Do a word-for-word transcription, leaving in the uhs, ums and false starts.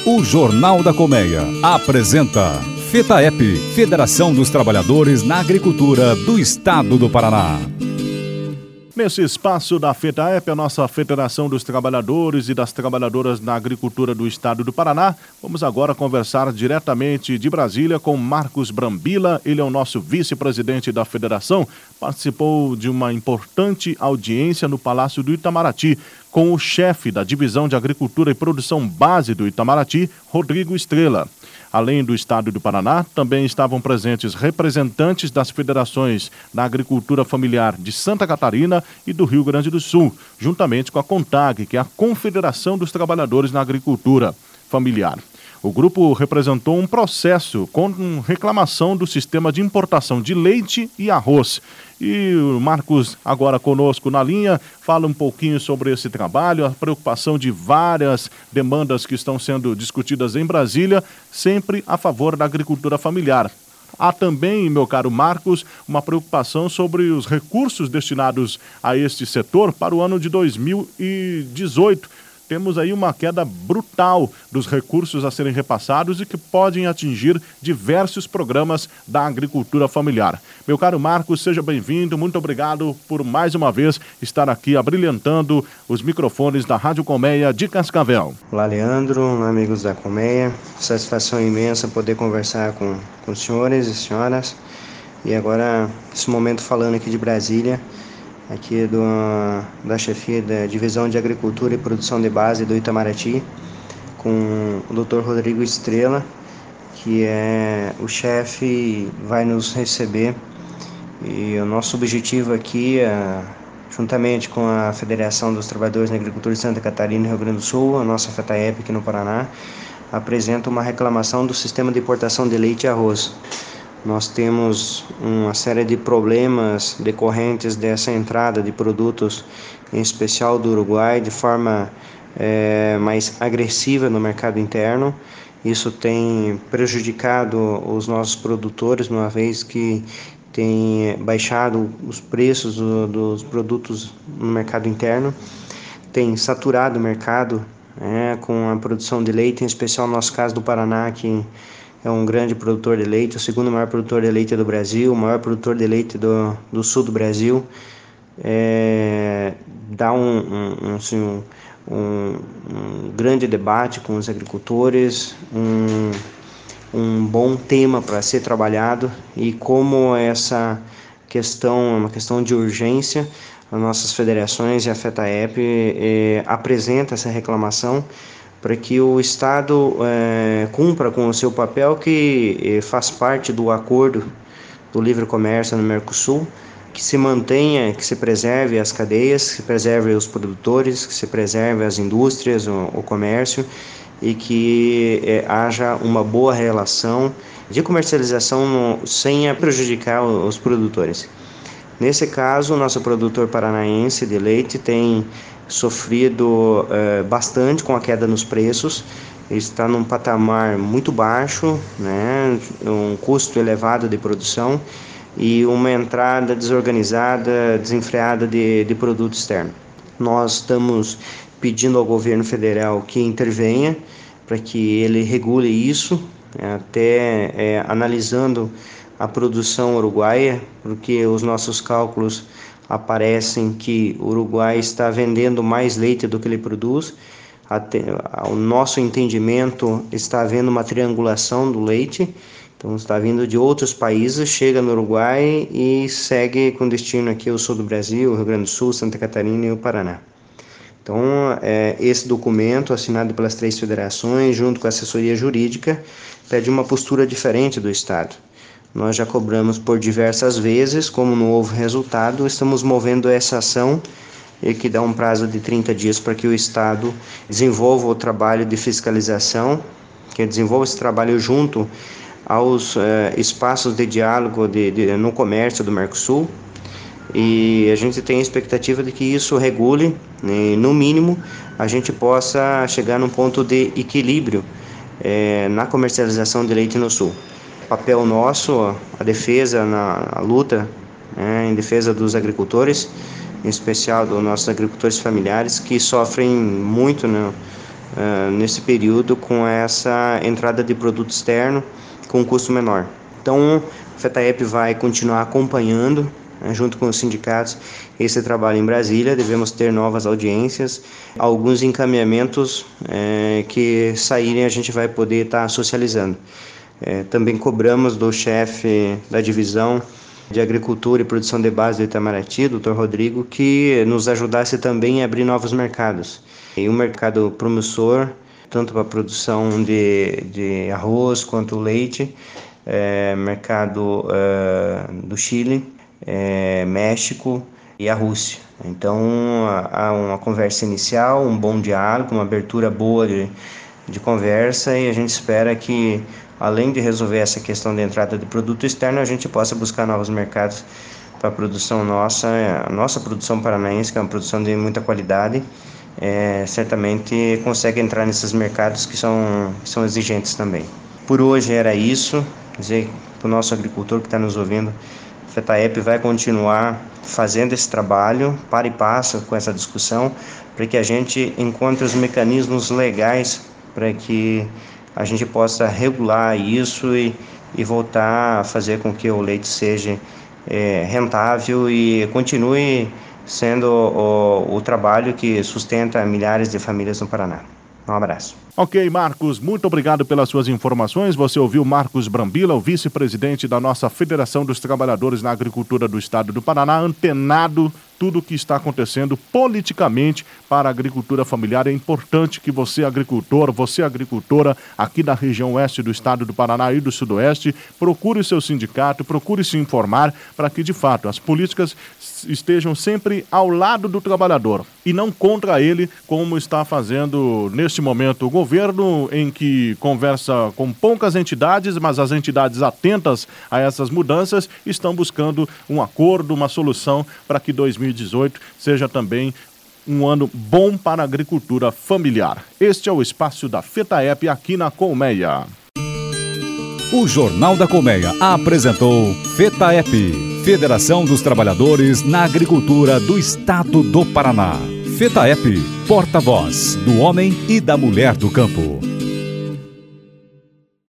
O Jornal da Colmeia apresenta FETAEP, Federação dos Trabalhadores na Agricultura do Estado do Paraná. Nesse espaço da FETAEP, a nossa Federação dos Trabalhadores e das Trabalhadoras na Agricultura do Estado do Paraná, vamos agora conversar diretamente de Brasília com Marcos Brambila. Ele é o nosso vice-presidente da federação, participou de uma importante audiência no Palácio do Itamaraty com o chefe da Divisão de Agricultura e Produção Base do Itamaraty, Rodrigo Estrela. Além do Estado do Paraná, também estavam presentes representantes das federações da agricultura familiar de Santa Catarina e do Rio Grande do Sul, juntamente com a CONTAG, que é a Confederação dos Trabalhadores na Agricultura Familiar. O grupo representou um processo com reclamação do sistema de importação de leite e arroz. E o Marcos, agora conosco na linha, fala um pouquinho sobre esse trabalho, a preocupação de várias demandas que estão sendo discutidas em Brasília, sempre a favor da agricultura familiar. Há também, meu caro Marcos, uma preocupação sobre os recursos destinados a este setor para o ano de dois mil e dezoito. Temos aí uma queda brutal dos recursos a serem repassados e que podem atingir diversos programas da agricultura familiar. Meu caro Marcos, seja bem-vindo, muito obrigado por mais uma vez estar aqui abrilhantando os microfones da Rádio Colmeia de Cascavel. Olá, Leandro, amigos da Colmeia, satisfação imensa poder conversar com, com os senhores e senhoras. E agora, nesse momento falando aqui de Brasília, aqui do, da chefia da Divisão de Agricultura e Produção de Base do Itamaraty, com o doutor Rodrigo Estrela, que é o chefe, vai nos receber. E o nosso objetivo aqui, é, juntamente com a Federação dos Trabalhadores na Agricultura de Santa Catarina e Rio Grande do Sul, a nossa FETAEP aqui no Paraná, apresenta uma reclamação do sistema de importação de leite e arroz. Nós temos uma série de problemas decorrentes dessa entrada de produtos, em especial do Uruguai, de forma é, mais agressiva no mercado interno. Isso tem prejudicado os nossos produtores, uma vez que tem baixado os preços do, dos produtos no mercado interno, tem saturado o mercado é, com a produção de leite, em especial no nosso caso do Paraná, que é um grande produtor de leite, o segundo maior produtor de leite do Brasil, o maior produtor de leite do, do sul do Brasil. É, dá um, um, assim, um, um, um grande debate com os agricultores, um, um bom tema para ser trabalhado, e como essa questão é uma questão de urgência, as nossas federações e a FETAEP é, apresenta essa reclamação para que o Estado é, cumpra com o seu papel, que é, faz parte do acordo do livre comércio no Mercosul, que se mantenha, que se preserve as cadeias, que se preserve os produtores, que se preserve as indústrias, o, o comércio, e que é, haja uma boa relação de comercialização no, sem prejudicar os produtores. Nesse caso, o nosso produtor paranaense de leite tem sofrido eh, bastante com a queda nos preços, está num patamar muito baixo, né, um custo elevado de produção e uma entrada desorganizada, desenfreada de, de produto externo. Nós estamos pedindo ao governo federal que intervenha para que ele regule isso, até eh, analisando a produção uruguaia, porque os nossos cálculos aparecem que o Uruguai está vendendo mais leite do que ele produz. Até, ao nosso entendimento, está havendo uma triangulação do leite, então está vindo de outros países, chega no Uruguai e segue com destino aqui ao sul do Brasil, o Rio Grande do Sul, Santa Catarina e o Paraná. Então, é, esse documento, assinado pelas três federações, junto com a assessoria jurídica, pede uma postura diferente do Estado. Nós já cobramos por diversas vezes, como não houve resultado, estamos movendo essa ação, e que dá um prazo de trinta dias para que o Estado desenvolva o trabalho de fiscalização, que desenvolva esse trabalho junto aos eh, espaços de diálogo de, de, no comércio do Mercosul, e a gente tem a expectativa de que isso regule, né, no mínimo, a gente possa chegar num ponto de equilíbrio eh, na comercialização de leite no Sul. Papel nosso, a defesa, na a luta né, em defesa dos agricultores, em especial dos nossos agricultores familiares, que sofrem muito, né, uh, nesse período com essa entrada de produto externo com custo menor. Então, a FETAEP vai continuar acompanhando, né, junto com os sindicatos, esse trabalho em Brasília. Devemos ter novas audiências, alguns encaminhamentos é, que saírem a gente vai poder estar tá socializando. É, também cobramos do chefe da divisão de Agricultura e Produção de Base do Itamaraty, doutor Rodrigo, que nos ajudasse também a abrir novos mercados. E um mercado promissor, tanto para a produção de, de arroz quanto leite, é, mercado é, do Chile, é, México e a Rússia. Então, há uma conversa inicial, um bom diálogo, uma abertura boa de, de conversa, e a gente espera que, além de resolver essa questão de entrada de produto externo, a gente possa buscar novos mercados para a produção nossa, a nossa produção paranaense, que é uma produção de muita qualidade, é, certamente consegue entrar nesses mercados que são, que são exigentes também. Por hoje era isso, dizer para o nosso agricultor que está nos ouvindo, a FETAEP vai continuar fazendo esse trabalho, para e passa com essa discussão, para que a gente encontre os mecanismos legais para que a gente possa regular isso e, e voltar a fazer com que o leite seja é, rentável e continue sendo o, o trabalho que sustenta milhares de famílias no Paraná. Um abraço. Ok, Marcos, muito obrigado pelas suas informações. Você ouviu Marcos Brambila, o vice-presidente da nossa Federação dos Trabalhadores na Agricultura do Estado do Paraná, antenado tudo o que está acontecendo politicamente para a agricultura familiar. É importante que você, agricultor, você, agricultora, aqui da região oeste do estado do Paraná e do sudoeste, procure o seu sindicato, procure se informar para que, de fato, as políticas estejam sempre ao lado do trabalhador e não contra ele, como está fazendo neste momento o governo, em que conversa com poucas entidades, mas as entidades atentas a essas mudanças estão buscando um acordo, uma solução para que dois mil e dezoito seja também um ano bom para a agricultura familiar. Este é o espaço da FETAEP aqui na Colmeia. O Jornal da Colmeia apresentou FETAEP, Federação dos Trabalhadores na Agricultura do Estado do Paraná. FETAEP, porta-voz do homem e da mulher do campo.